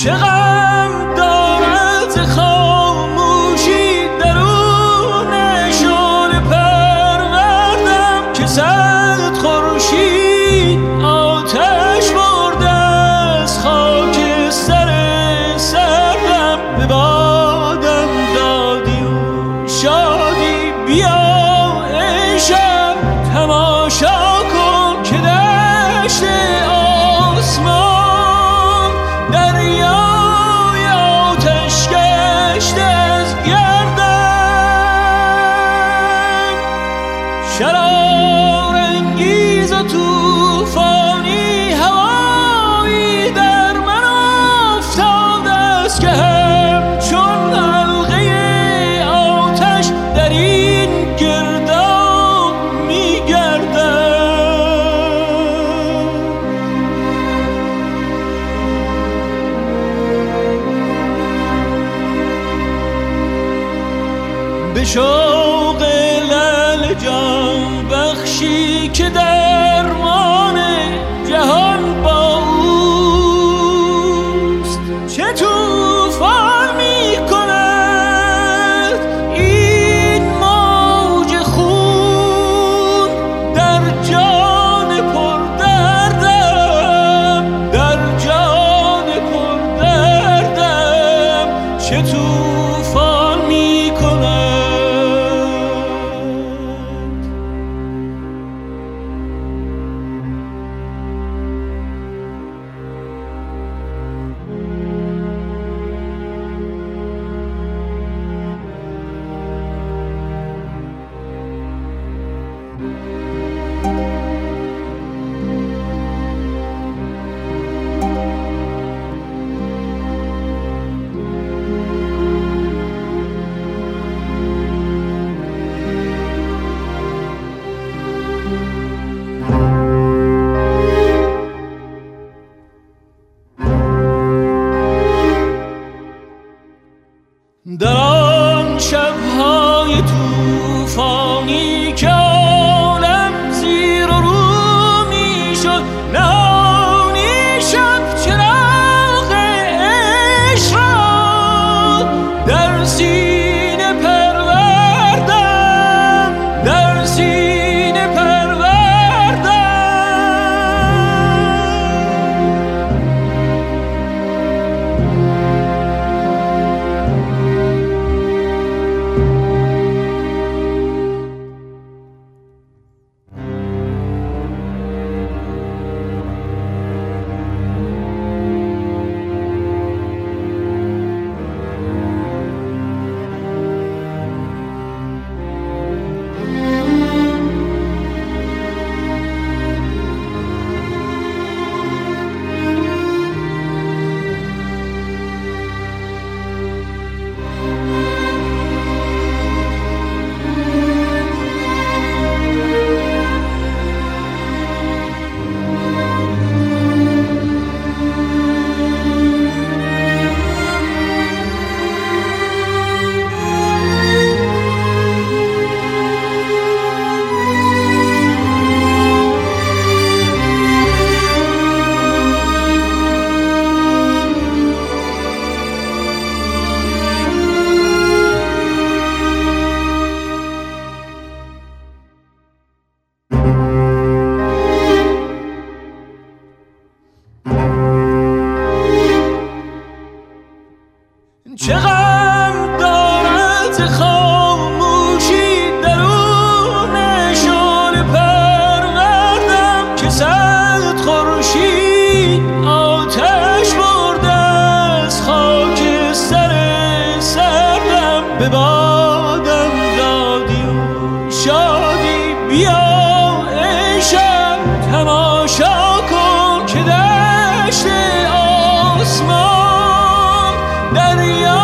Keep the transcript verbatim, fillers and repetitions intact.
چه غم دارد ز خاموشی درون شعله پروردم که صد خورشید آتش برده از خاک سر سرم به بادم دادی و شادی. بیا ای شب تماشا کن که دشت آسمان دریای آتش گشته از گردن. شرارانگیز و طوفانی هوایی در من افتاده است که همچون حلقه آتش در این گرداب می‌گردد. به شوق لعل جان بخشی که درمان جهان با اوست، چه طوفان می کند این موج خون در جان پردردم، در جان پردردم چه طوفان می کند. در آن شب‌های طوفانی که عالم زیر و رو می‌شد، نهانی شب چراغ عشق را در سینه پروردم، در سینه پروردم. چه غم دارد ز خاموشی درون شعله پروردم که صد خورشید آتش برده از خاک سر سرم به بادم دادی و شادی. بیا ای شب تماشا کن که دشت آسمان دریا